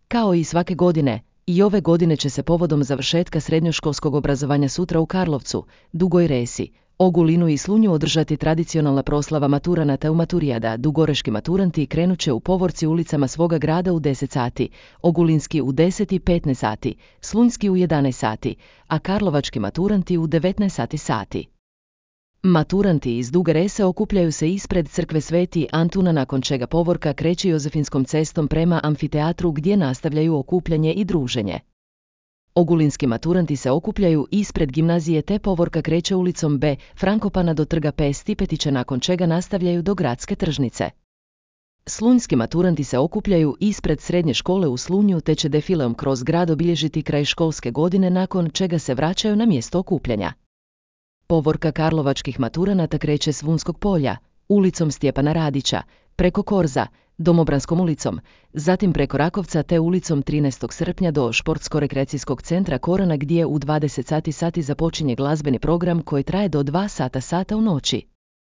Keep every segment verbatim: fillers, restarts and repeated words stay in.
Kao i svake godine, i ove godine će se povodom završetka srednjoškolskog obrazovanja sutra u Karlovcu, Dugoj Resi, Ogulinu i Slunju održati tradicionalna proslava maturanata u Maturijada. Dugoreški maturanti krenut će u povorci ulicama svoga grada u deset sati, ogulinski u deset i petnaest sati, slunjski u jedanaest sati, a karlovački maturanti u devetnaest sati. Maturanti iz Duge Rese okupljaju se ispred crkve Sveti Antuna, nakon čega povorka kreće Jozefinskom cestom prema amfiteatru gdje nastavljaju okupljanje i druženje. Ogulinski maturanti se okupljaju ispred gimnazije te povorka kreće ulicom B. Frankopana do trga P. Stipetića, nakon čega nastavljaju do gradske tržnice. Slunjski maturanti se okupljaju ispred srednje škole u Slunju te će defileom kroz grad obilježiti kraj školske godine, nakon čega se vraćaju na mjesto okupljanja. Povorka karlovačkih maturanata kreće s Vunskog polja, ulicom Stjepana Radića, preko Korza, Domobranskom ulicom, zatim preko Rakovca te ulicom trinaestog srpnja do Športsko-rekreacijskog centra Korana gdje u dvadeset sati započinje glazbeni program koji traje do dva sata u noći.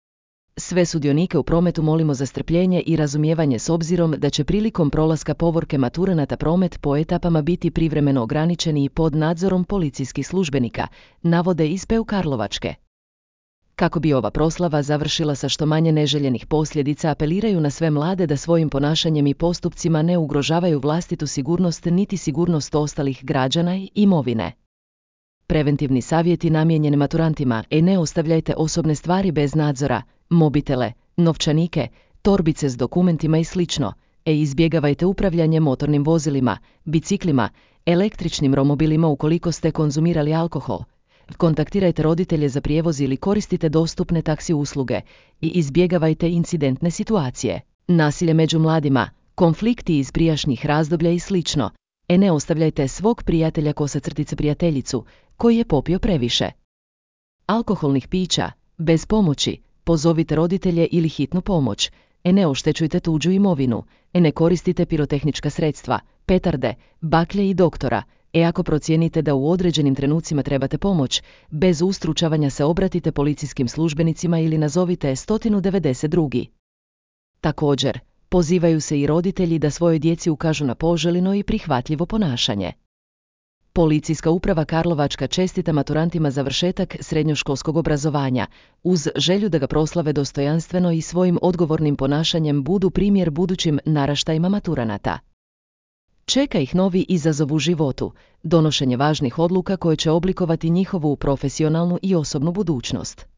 Sve sudionike u prometu molimo za strpljenje i razumijevanje s obzirom da će prilikom prolaska povorke maturanata promet po etapama biti privremeno ograničeni i pod nadzorom policijskih službenika, navode iz P U Karlovačke. Kako bi ova proslava završila sa što manje neželjenih posljedica, apeliraju na sve mlade da svojim ponašanjem i postupcima ne ugrožavaju vlastitu sigurnost niti sigurnost ostalih građana i imovine. Preventivni savjeti namijenjeni maturantima: e ne ostavljajte osobne stvari bez nadzora, mobitele, novčanike, torbice s dokumentima i slično, e izbjegavajte upravljanje motornim vozilima, biciklima, električnim romobilima ukoliko ste konzumirali alkohol. Kontaktirajte roditelje za prijevoz ili koristite dostupne taksi usluge i izbjegavajte incidentne situacije. Nasilje među mladima, konflikti iz prijašnjih razdoblja i slično, e ne ostavljajte svog prijatelja kosa crtice prijateljicu koji je popio previše alkoholnih pića, bez pomoći, pozovite roditelje ili hitnu pomoć, e ne oštećujte tuđu imovinu, e ne koristite pirotehnička sredstva, petarde, baklje i doktora, e ako procijenite da u određenim trenucima trebate pomoć, bez ustručavanja se obratite policijskim službenicima ili nazovite sto devedeset dva. Također, pozivaju se i roditelji da svojoj djeci ukažu na poželjno i prihvatljivo ponašanje. Policijska uprava Karlovačka čestita maturantima završetak srednjoškolskog obrazovanja, uz želju da ga proslave dostojanstveno i svojim odgovornim ponašanjem budu primjer budućim naraštajima maturanata. Čeka ih novi izazov u životu, donošenje važnih odluka koje će oblikovati njihovu profesionalnu i osobnu budućnost.